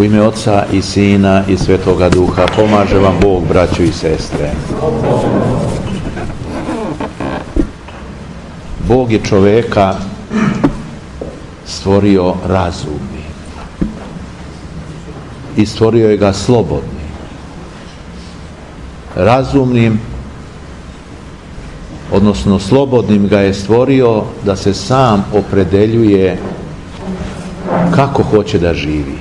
U ime Oca i Sina i Svetoga Duha pomaže vam Bog, braćo i sestre. Bog je čoveka stvorio razumni i stvorio je ga slobodnim. Razumnim, odnosno slobodnim ga je stvorio da se sam opredeljuje kako hoće da živi.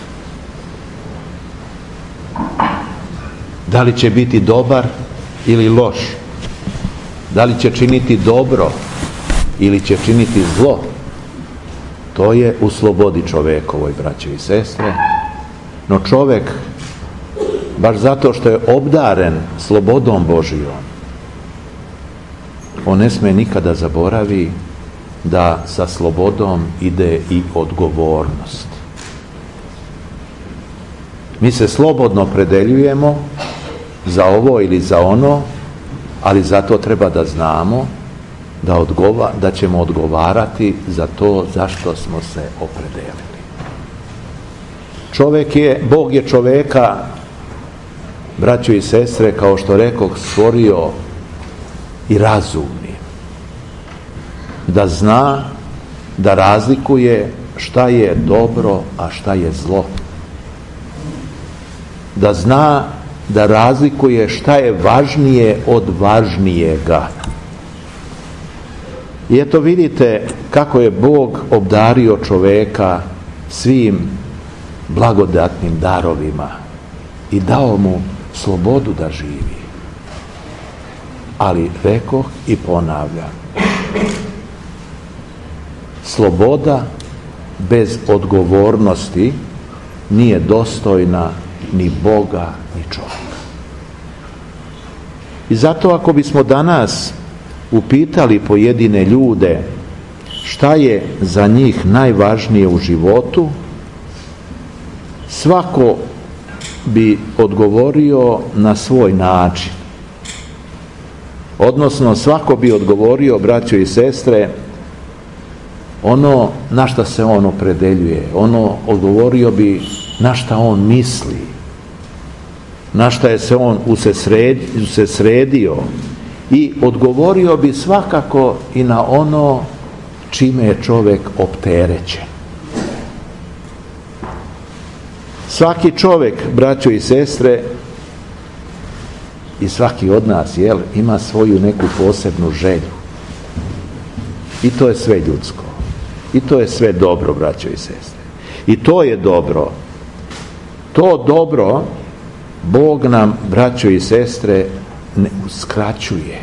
Da li će biti dobar ili loš? Da li će činiti dobro ili će činiti zlo? To je u slobodi čovekovoj, braćo i sestre. No čovek, baš zato što je obdaren slobodom Božijom, on ne sme nikada zaboravi da sa slobodom ide i odgovornost. Mi se slobodno opredeljujemo za ovo ili za ono, ali zato treba da znamo da ćemo odgovarati za to za što smo se opredelili. Bog je čoveka, braćo i sestre, kao što rekoh, stvorio i razumnim. Da zna, da razlikuje šta je dobro, a šta je zlo. Da zna, da razlikuje šta je važnije od važnijega. I eto vidite kako je Bog obdario čoveka svim blagodatnim darovima i dao mu slobodu da živi. Ali rekoh i ponavljam, sloboda bez odgovornosti nije dostojna ni Boga ni čovjeka. I zato ako bismo danas upitali pojedine ljude šta je za njih najvažnije u životu, svako bi odgovorio na svoj način. Odnosno svako bi odgovorio, braćo i sestre, ono na šta se on opredeljuje, odgovorio bi na šta on misli, na šta je se on usredsredio, i odgovorio bi svakako i na ono čime je čovjek opterećen. Svaki čovjek, braćo i sestre, i svaki od nas, ima svoju neku posebnu želju. I to je sve ljudsko. I to je sve dobro, braćo i sestre. I to je dobro. To dobro Bog nam, braćo i sestre, ne uskraćuje.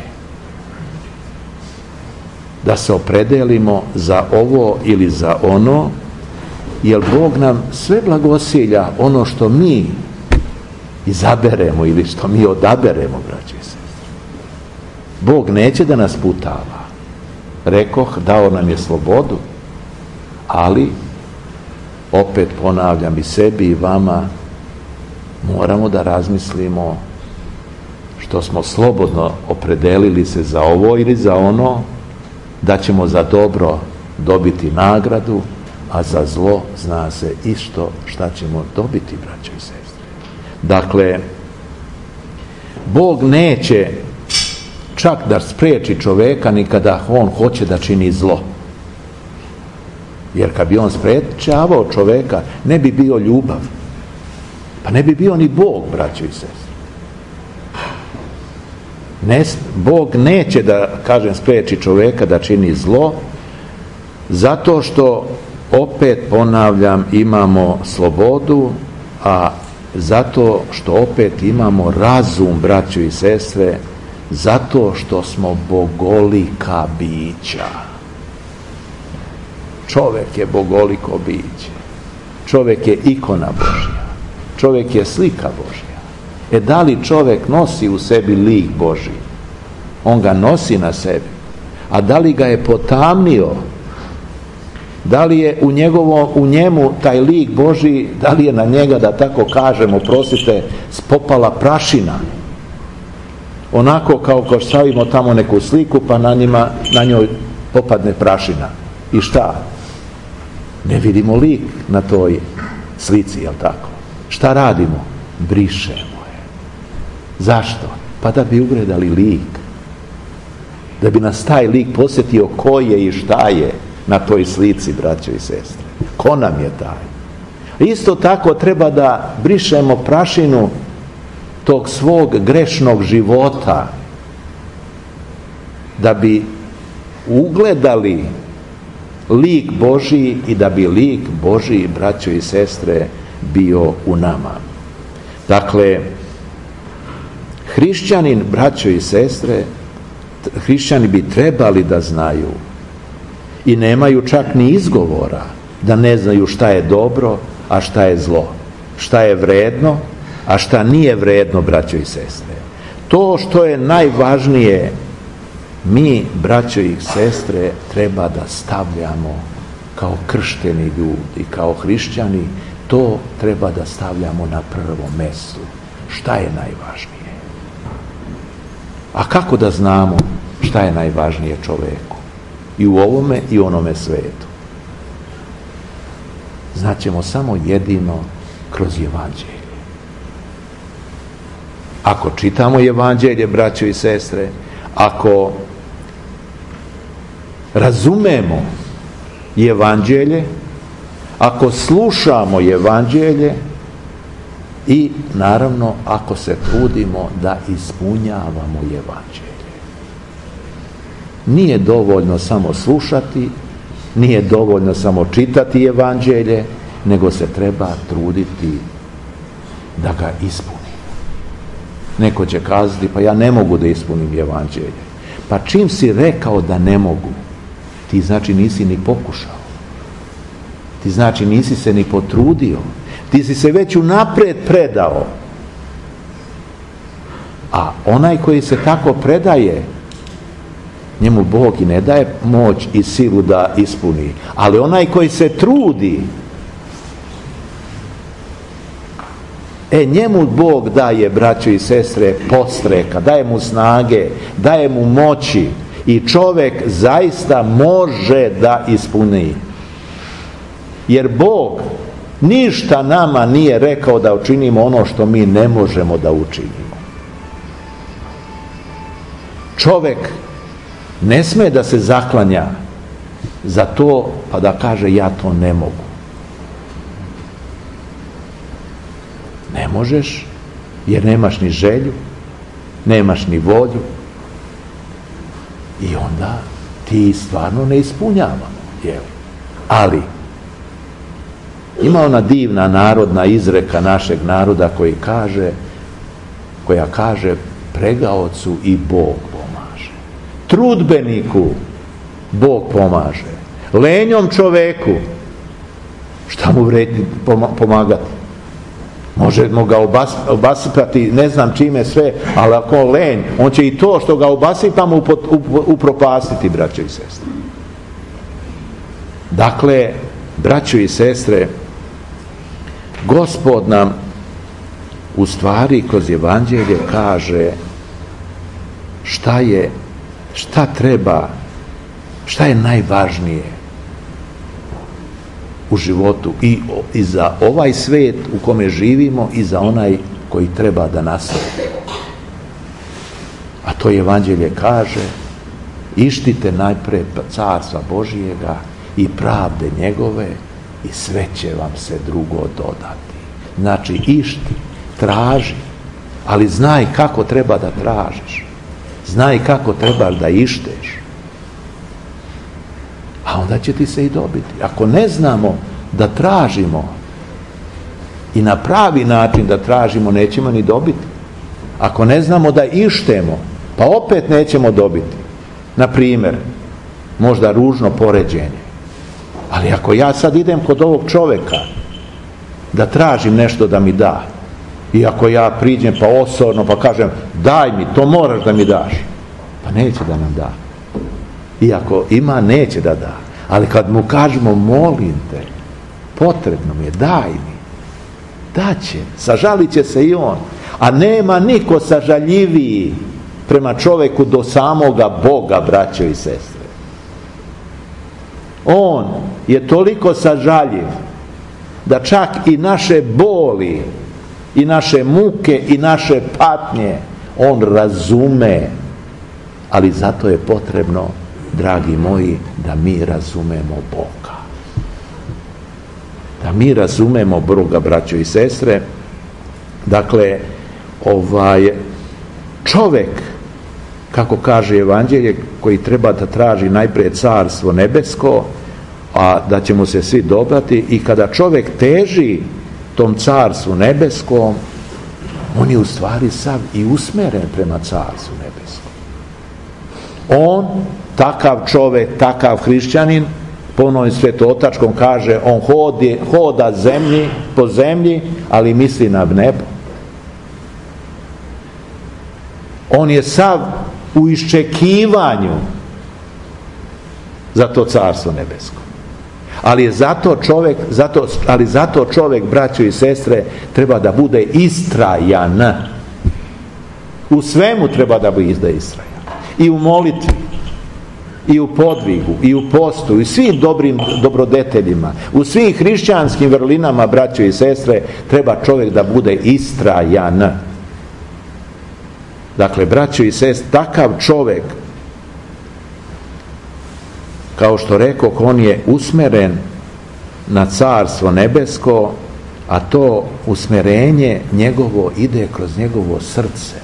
Da se opredelimo za ovo ili za ono, jer Bog nam sve blagosilja ono što mi izaberemo ili što mi odaberemo, braćo i sestre. Bog neće da nas putava. Rekoh, dao nam je slobodu, ali opet ponavljam i sebi i vama, moramo da razmislimo što smo slobodno opredelili se za ovo ili za ono, da ćemo za dobro dobiti nagradu, a za zlo zna se isto šta ćemo dobiti, braćo i sestre. Dakle, Bog neće čak da spriječi čoveka ni kada on hoće da čini zlo. Jer kad bi on spriječavao čoveka, ne bi bio ljubav. Pa ne bi bio ni Bog, braćo i sestre. Bog neće da, spriječi čoveka da čini zlo, zato što, opet ponavljam, imamo slobodu, a zato što opet imamo razum, braćo i sestre, zato što smo bogolika bića. Čovjek je bogoliko biće. Čovjek je ikona Božja. Čovjek je slika Božja. Da li čovjek nosi u sebi lik Božji? On ga nosi na sebi. A da li ga je potamnio? Da li je u njemu taj lik Božji, da li je na njega, da tako kažemo, oprostite, spopala prašina? Onako kao kad stavimo tamo neku sliku, pa na njoj popadne prašina. I šta? Ne vidimo lik na toj slici, jel tako? Šta radimo? Brišemo je. Zašto? Pa da bi ugledali lik. Da bi nas taj lik posjetio ko je i šta je na toj slici, braćo i sestre. Ko nam je taj? Isto tako treba da brišemo prašinu tog svog grešnog života, da bi ugledali lik Božji i da bi lik Božji, braćo i sestre, bio u nama. Dakle, hrišćanin, braćo i sestre, hrišćani bi trebali da znaju i nemaju čak ni izgovora da ne znaju šta je dobro, a šta je zlo, šta je vredno, a šta nije vredno, braćo i sestre. To što je najvažnije, mi, braćo i sestre, treba da stavljamo kao kršteni ljudi, kao hrišćani, to treba da stavljamo na prvo mesto. Šta je najvažnije? A kako da znamo šta je najvažnije čoveku? I u ovome i u onome svetu. Znaćemo samo jedino kroz evanđelje. Ako čitamo evanđelje, braćo i sestre, ako razumemo evanđelje, ako slušamo evanđelje i naravno ako se trudimo da ispunjavamo evanđelje. Nije dovoljno samo slušati, nije dovoljno samo čitati evanđelje, nego se treba truditi da ga ispunimo. Neko će kazati, pa ja ne mogu da ispunim evanđelje. Pa čim si rekao da ne mogu, ti znači nisi ni pokušao. Ti znači nisi se ni potrudio. Ti si se već unapred predao. A onaj koji se tako predaje, njemu Bog i ne daje moć i silu da ispuni. Ali onaj koji se trudi, njemu Bog daje, braćo i sestre, podstreka, daje mu snage, daje mu moći i čovjek zaista može da ispuni. Jer Bog ništa nama nije rekao da učinimo ono što mi ne možemo da učinimo. Čovjek ne sme da se zaklanja za to pa da kaže ja to ne mogu. Ne možeš jer nemaš ni želju, nemaš ni volju i onda ti stvarno ne ispunjavamo. Ali ima ona divna narodna izreka našeg naroda koja kaže pregaocu i Bog pomaže. Trudbeniku Bog pomaže. Lenjom čoveku šta mu vredi pomagati? Možemo ga obasipati ne znam čime sve, ali ako lenj, on će i to što ga obasipamo upropastiti, braćo i sestre. Dakle, braćo i sestre, Gospod nam u stvari kroz evanđelje kaže šta treba, šta je najvažnije u životu i za ovaj svijet u kome živimo i za onaj koji treba da nastane. A to evanđelje kaže: ištite najpre carstva Božijega i pravde njegove i sve će vam se drugo dodati. Znači išti, traži, ali znaj kako treba da tražiš. Znaj kako trebaš da išteš. A onda će ti se i dobiti. Ako ne znamo da tražimo i na pravi način da tražimo, nećemo ni dobiti. Ako ne znamo da ištemo, pa opet nećemo dobiti. Na primjer, možda ružno poređenje. Ali ako ja sad idem kod ovog čovjeka da tražim nešto da mi da, i ako ja priđem pa osorno pa kažem daj mi, to moraš da mi daš, pa neće da nam da. Iako ima, neće da da. Ali kad mu kažemo molim te, potrebno mi je, daj mi, daće, sažalit će se i on. A nema niko sažaljiviji prema čovjeku do samoga Boga, braćo i sestre. On je toliko sažaljiv da čak i naše boli, i naše muke, i naše patnje on razume, ali zato je potrebno, dragi moji, da mi razumemo Boga. Da mi razumemo Boga, braćo i sestre. Dakle, čovjek, kako kaže Evanđelje, koji treba da traži najprije carstvo nebesko, a da će mu se svi dobrati, i kada čovjek teži tom carstvu nebeskom, on je u stvari sav i usmeren prema carstvu nebeskom. On, takav čovjek, takav hrišćanin, po onom svetotačkom kaže, on hoda po zemlji, ali misli na nebo. On je sav u iščekivanju za to carstvo nebesko. Ali zato čovjek, braćo i sestre, treba da bude istrajan. U svemu treba da bude istrajan. I u molitvi, i u podvigu, i u postu, i svim dobrim dobrodeteljima, u svim hrišćanskim vrlinama, braćo i sestre, treba čovjek da bude istrajan. Dakle, braćo i sestre, takav čovjek, kao što rekoh, on je usmeren na carstvo nebesko, a to usmerenje njegovo ide kroz njegovo srce,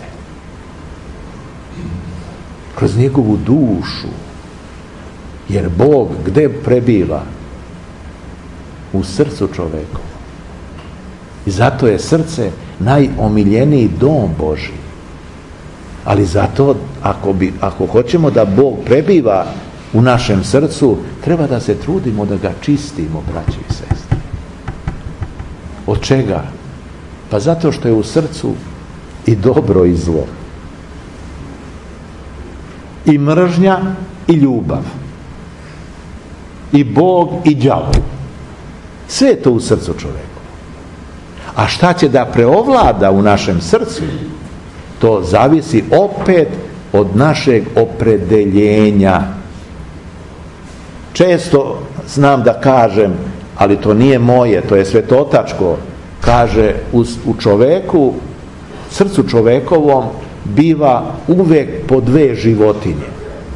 kroz njegovu dušu. Jer Bog gde prebiva? U srcu čovekovom. I zato je srce najomiljeniji dom Božji. Ali zato, ako hoćemo da Bog prebiva u našem srcu, treba da se trudimo da ga čistimo, braći i sestre. Od čega? Pa zato što je u srcu i dobro i zlo. I mržnja i ljubav. I Bog i đavo. Sve je to u srcu čoveka. A šta će da preovlada u našem srcu? To zavisi opet od našeg opredeljenja. Često znam da kažem, ali to nije moje, to je svetotačko, kaže u čoveku, srcu čovekovom biva uvek po dve životinje.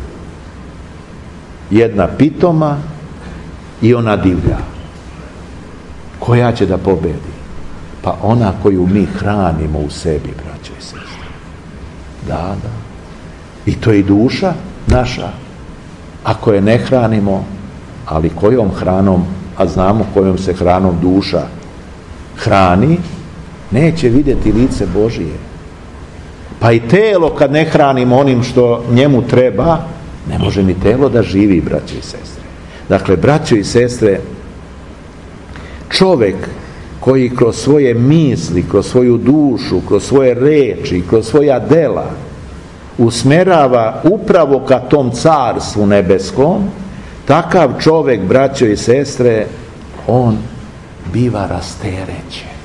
Jedna pitoma i ona divlja. Koja će da pobedi? Pa ona koju mi hranimo u sebi, braćo i sestre. Da. I to je i duša naša. Ako je ne hranimo, ali kojom hranom, a znamo kojom se hranom duša hrani, neće vidjeti lice Božije. Pa i telo kad ne hranimo onim što njemu treba, ne može ni telo da živi, braćo i sestre. Dakle, braćo i sestre, čovjek koji kroz svoje misli, kroz svoju dušu, kroz svoje reči, kroz svoja dela usmerava upravo ka tom carstvu nebeskom, takav čovjek, braćo i sestre, on biva rasterećen.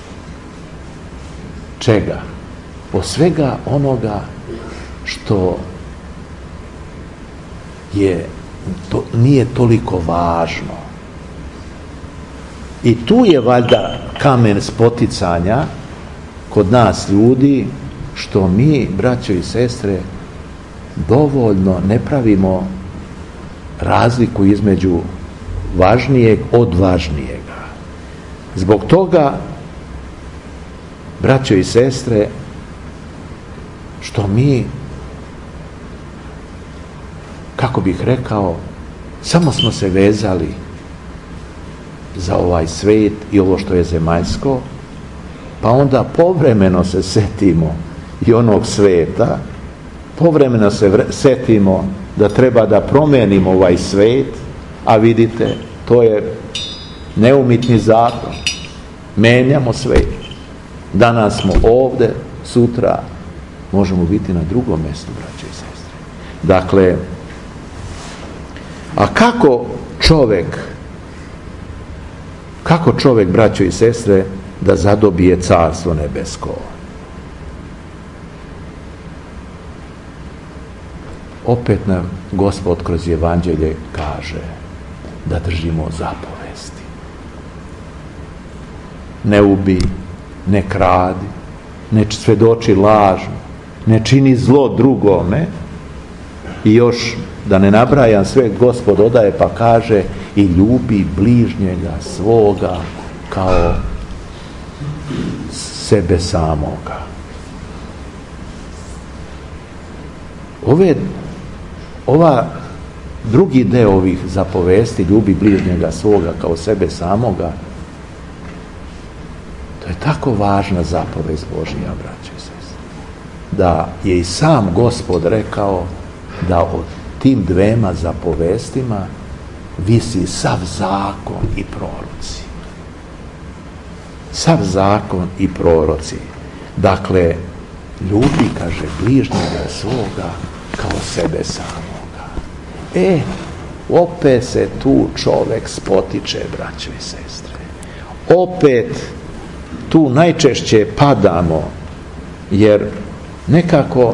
Čega? Po svega onoga što nije toliko važno. I tu je valjda kamen spoticanja kod nas ljudi, što mi, braćo i sestre, dovoljno ne pravimo razliku između važnijeg od važnijega. Zbog toga, braćo i sestre, što mi, kako bih rekao, samo smo se vezali za ovaj svet i ovo što je zemaljsko, pa onda povremeno se setimo i onog sveta, povremeno se setimo da treba da promenimo ovaj svet, a vidite, to je neumitni zakon. Menjamo svet. Danas smo ovde, sutra možemo biti na drugom mjestu, braće i sestre. Dakle, a kako čovjek, braćo i sestre, da zadobije carstvo nebesko? Opet nam Gospod kroz Evanđelje kaže da držimo zapovesti. ne ubi, ne kradi, ne svedoči lažno, ne čini zlo drugome. I još da ne nabrajam sve, Gospod odaje pa kaže i ljubi bližnjega svoga kao sebe samoga. Ova drugi deo ovih zapovesti, ljubi bližnjega svoga kao sebe samoga, to je tako važna zapovest Božja, braćo i sestre, da je i sam Gospod rekao da o tim dvema zapovestima visi sav zakon i proroci. Sav zakon i proroci. Dakle, ljubi, kaže, bližnjega svoga kao sebe samoga. Opet se tu čovek spotiče, braćo i sestre. Opet tu najčešće padamo, jer nekako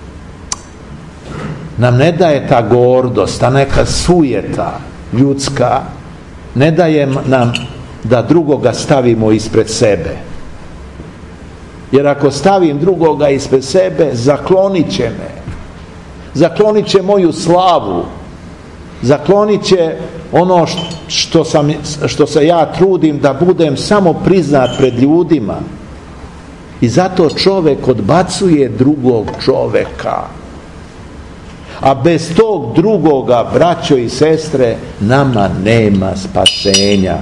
nam ne daje ta gordost, ta neka sujeta ljudska, ne daje nam da drugoga stavimo ispred sebe. Jer ako stavim drugoga ispred sebe, zaklonit će me. Zaklonit će moju slavu. Zaklonit će ono što se ja trudim da budem samo priznat pred ljudima. I zato čovek odbacuje drugog čoveka. A bez tog drugoga, braćo i sestre, nama nema spasenja.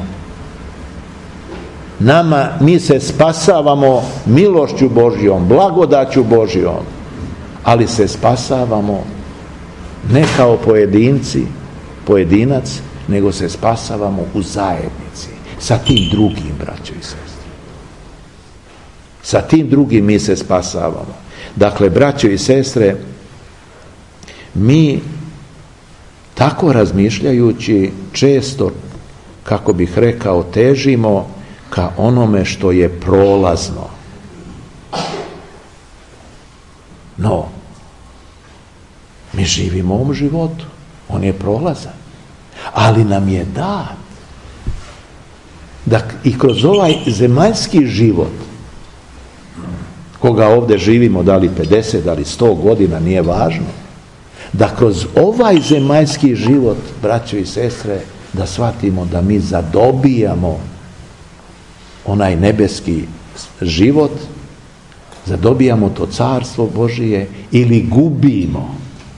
Mi se spasavamo milošću Božjom, blagodaću Božjom, ali se spasavamo ne kao pojedinac, nego se spasavamo u zajednici, sa tim drugim, braćo i sestre. Sa tim drugim mi se spasavamo. Dakle, braćo i sestre, mi tako razmišljajući često, kako bih rekao, težimo ka onome što je prolazno. No, mi živimo u ovom životu, on je prolazan, ali nam je dat da i kroz ovaj zemaljski život, koga ovdje živimo, da li 50, da li 100 godina, nije važno, da kroz ovaj zemaljski život, braćo i sestre, da shvatimo da mi zadobijamo onaj nebeski život, zadobijamo to carstvo Božije ili gubimo.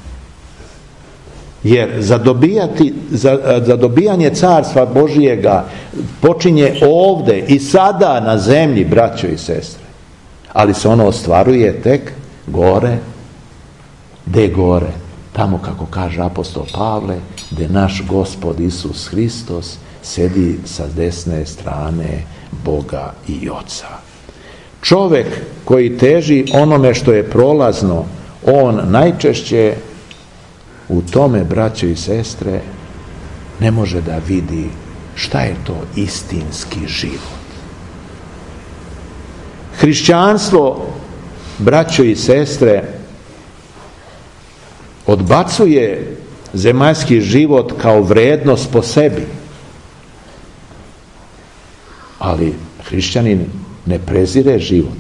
Jer zadobijanje carstva Božijega počinje ovdje i sada na zemlji, braćo i sestre. Ali se ono ostvaruje tek gore. Gde gore? Tamo, kako kaže apostol Pavle, gde naš Gospod Isus Hristos sedi sa desne strane Boga i Oca. Čovjek koji teži onome što je prolazno, on najčešće u tome, braćo i sestre, ne može da vidi šta je to istinski život. Hrišćanstvo, braćo i sestre, odbacuje zemaljski život kao vrednost po sebi. Ali hrišćanin ne prezire život.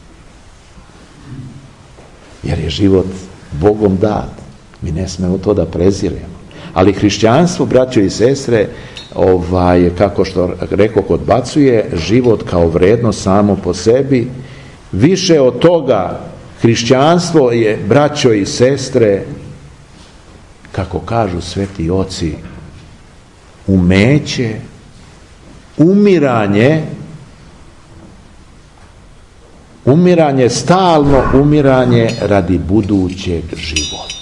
Jer je život Bogom dat. Mi ne smemo to da preziremo. Ali hrišćanstvo, braćo i sestre, kako što rekoh, odbacuje život kao vrednost samo po sebi. Više od toga, hrišćanstvo je, braćo i sestre, kako kažu sveti oci, umeće, umiranje, stalno umiranje radi budućeg života.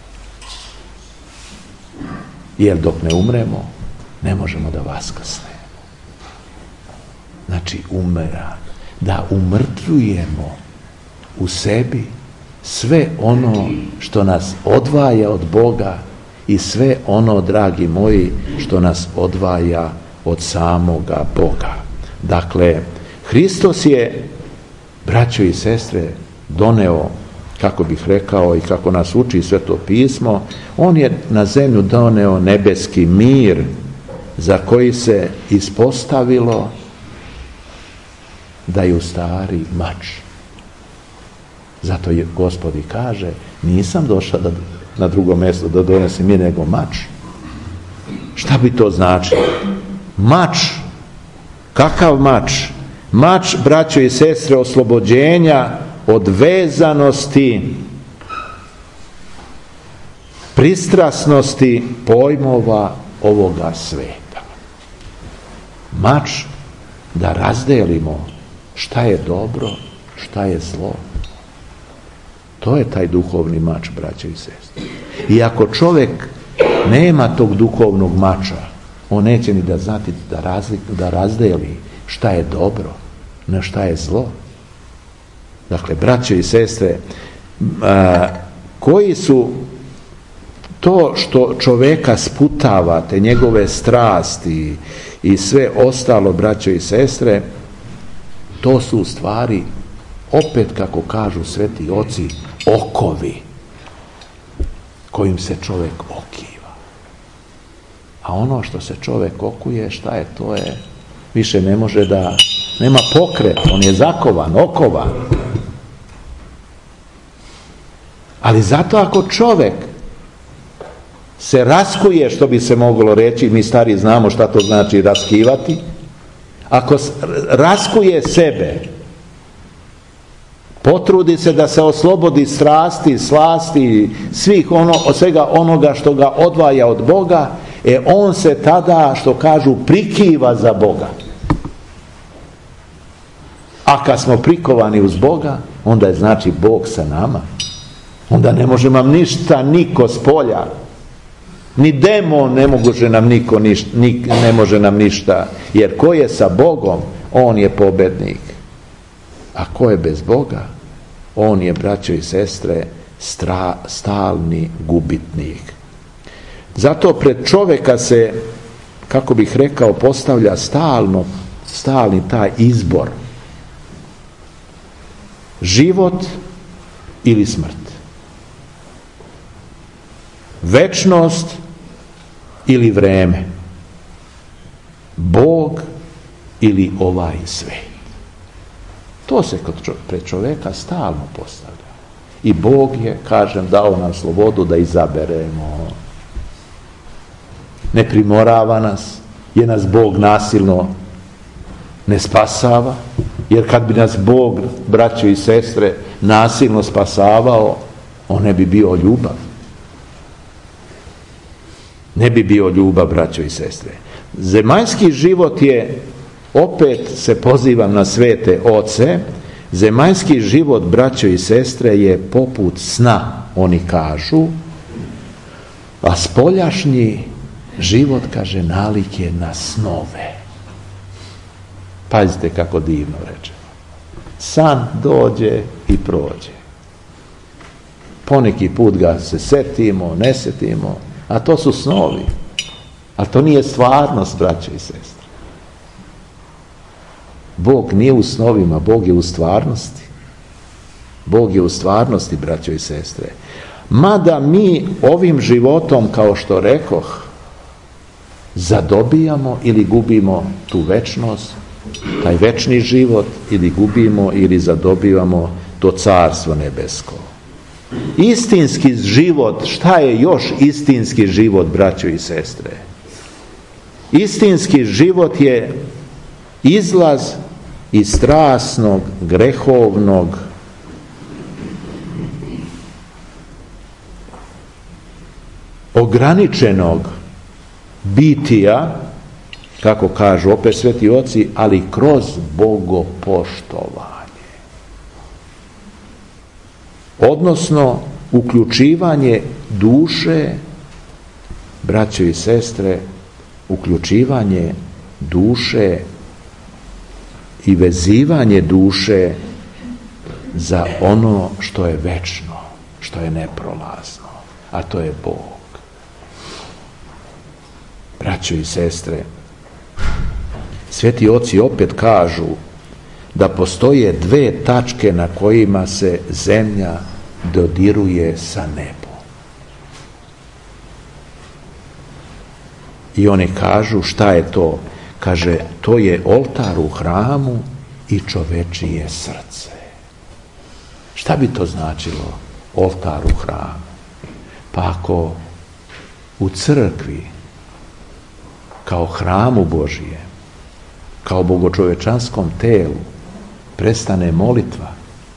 Jer dok ne umremo, ne možemo da vaskrsnemo. Znači, da umrtvujemo u sebi sve ono što nas odvaja od Boga i sve ono, dragi moji, što nas odvaja od samoga Boga. Dakle, Hristos je, braćo i sestre, doneo, kako bih rekao i kako nas uči Sveto pismo, on je na zemlju doneo nebeski mir, za koji se ispostavilo daju stari mač. Zato Gospod i kaže, nisam došao na drugo mjesto da donesem mi nego mač. Šta bi to značilo? Mač. Kakav mač? Mač, braćo i sestre, oslobođenja od vezanosti, pristrasnosti pojmova ovoga sveta. Mač da razdelimo šta je dobro, šta je zlo. To je taj duhovni mač, braćo i sestre. I ako čovjek nema tog duhovnog mača, on neće ni da znati da razdeli šta je dobro, na šta je zlo. Dakle, braćo i sestre, koji su to što čovjeka sputava, te njegove strasti i sve ostalo, braćo i sestre, to su u stvari, opet kako kažu sveti oci, okovi kojim se čovjek okiva. A ono što se čovjek okuje, šta je? To je, više ne može da, nema pokret, on je zakovan, okovan. Ali zato ako čovjek se raskuje, što bi se moglo reći, mi stari znamo šta to znači raskivati, ako raskuje sebe, potrudi se da se oslobodi strasti, slasti, svega onoga što ga odvaja od Boga, on se tada, što kažu, prikiva za Boga. A kad smo prikovani uz Boga, onda je znači Bog sa nama. Onda ne može nam ništa niko s polja. Ni demon ne može nam niko ne može nam ništa. Jer ko je sa Bogom, on je pobednik. A ko je bez Boga, on je, braćo i sestre, stalni gubitnik. Zato pred čovjeka se, kako bih rekao, postavlja stalni taj izbor. Život ili smrt. Večnost ili vreme. Bog ili ovaj svet. To se pred čovjeka stalno postavlja. I Bog je, kažem, dao nam slobodu da izaberemo. Ne primorava nas, jer nas Bog nasilno ne spasava, jer kad bi nas Bog, braćo i sestre, nasilno spasavao, on ne bi bio ljubav. Ne bi bio ljubav, braćo i sestre. Zemaljski život je, opet se pozivam na svete oce, zemaljski život, braćo i sestre, je poput sna, oni kažu, a spoljašnji život, kaže, nalik je na snove. Pazite kako divno reče. San dođe i prođe. Poneki put ga se setimo, ne setimo, a to su snovi. A to nije stvarnost, braćo i sestre. Bog nije u snovima, Bog je u stvarnosti. Bog je u stvarnosti, braćo i sestre. Mada mi ovim životom, kao što rekoh, zadobijamo ili gubimo tu večnost, taj večni život, ili gubimo ili zadobivamo to carstvo nebesko. Istinski život, šta je još istinski život, braćo i sestre? Istinski život je izlaz iz strasnog, grehovnog, ograničenog bitija, kako kažu opet sveti oci, ali kroz bogopoštovanje. Odnosno, uključivanje duše, braćo i sestre, uključivanje duše i vezivanje duše za ono što je večno, što je neprolazno, a to je Bog. Braćo i sestre, sveti oci opet kažu da postoje dve tačke na kojima se zemlja dodiruje sa nebom. I oni kažu, šta je to? Kaže, to je oltar u hramu i čovečije srce. Šta bi to značilo? Oltar u hramu. Pa ako u crkvi, kao hramu Božijem, kao bogočovečanskom telu, prestane molitva,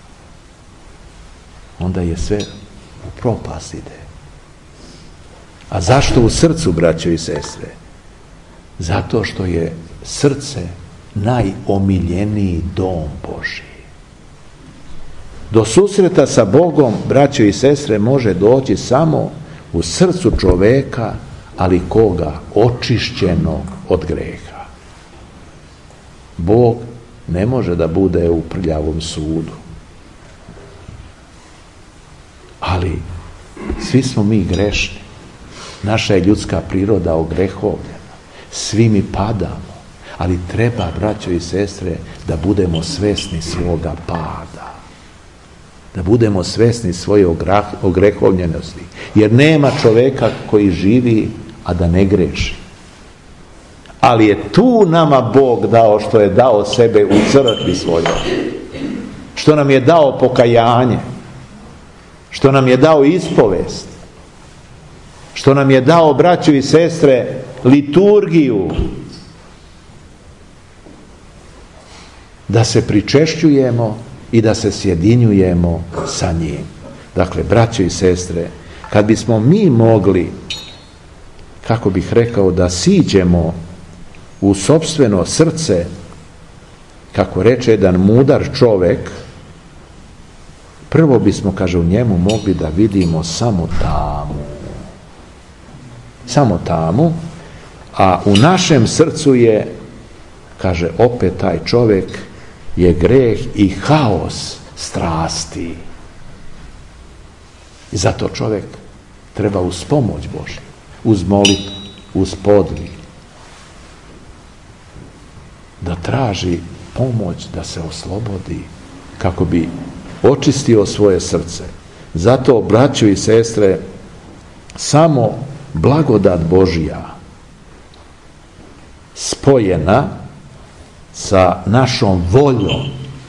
onda je sve u propast ide. A zašto u srcu, braćo i sestre? Zato što je srce najomiljeniji dom Božji. Do susreta sa Bogom, braćo i sestre, može doći samo u srcu čoveka, ali koga? Očišćenog od greha. Bog ne može da bude u prljavom sudu. Ali svi smo mi grešni. Naša je ljudska priroda ogrehovljena. Svi mi padamo. Ali treba, braćo i sestre, da budemo svesni svoga pada. Da budemo svesni svoje ogrehovljenosti. Jer nema čoveka koji živi, a da ne greši. Ali je tu nama Bog dao što je dao sebe u crkvi svojoj. Što nam je dao pokajanje. Što nam je dao ispovest. Što nam je dao, braćo i sestre, liturgiju. Da se pričešćujemo i da se sjedinjujemo sa njim. Dakle, braćo i sestre, kad bismo mi mogli, kako bih rekao, da siđemo u sopstveno srce, kako reče jedan mudar čovek, prvo bismo, kaže, u njemu mogli da vidimo samo tamu. Samo tamu, a u našem srcu je, kaže, opet taj čovek, je greh i haos strasti. I zato čovjek treba uz pomoć Božju, uz molitvu, uz podvig, da traži pomoć da se oslobodi kako bi očistio svoje srce. Zato, braćo i sestre, samo blagodat Božja spojena sa našom voljom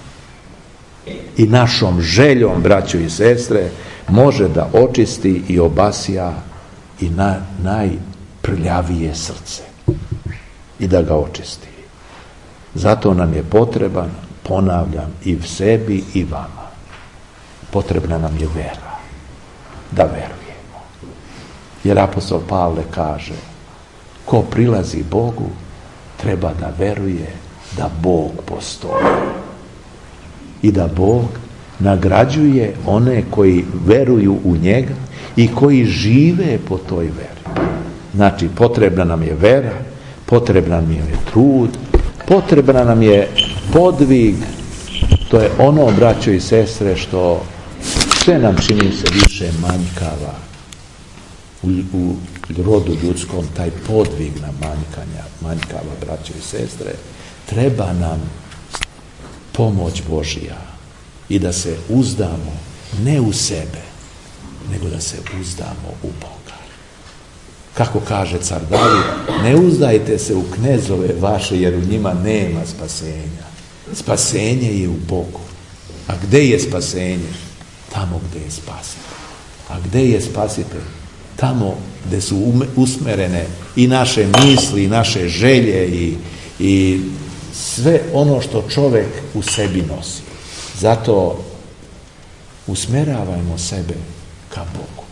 i našom željom, braćo i sestre, može da očisti i obasja i najprljavije srce i da ga očisti. Zato nam je potreban, ponavljam, i v sebi i vama, potrebna nam je vera, da verujemo. Jer apostol Pavle kaže, ko prilazi Bogu, treba da veruje da Bog postoji i da Bog nagrađuje one koji veruju u njega i koji žive po toj veri. Znači, potrebna nam je vera, potrebna nam je trud, potrebna nam je podvig. To je ono, braćo i sestre, što sve nam čini se više manjkava u rodu ljudskom, taj podvig nam manjkava, braćo i sestre. Treba nam pomoć Božja i da se uzdamo ne u sebe, nego da se uzdamo u Boga. Kako kaže car David, ne uzdajte se u knezove vaše, jer u njima nema spasenja. Spasenje je u Bogu. A gde je spasenje? Tamo gde je spasitelj. A gde je spasitelj? Tamo gde su usmerene i naše misli, i naše želje i sve ono što čovjek u sebi nosi. Zato usmeravajmo sebe ka Bogu.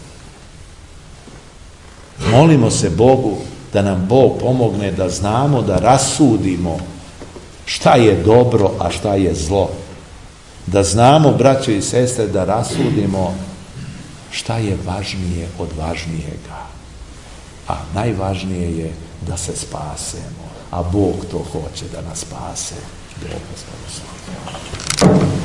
Molimo se Bogu da nam Bog pomogne da znamo, da rasudimo šta je dobro, a šta je zlo. Da znamo, braćo i sestre, da rasudimo šta je važnije od važnijega. A najvažnije je da se spasemo. A Bog to hoće da nas spase. Bog nas spase.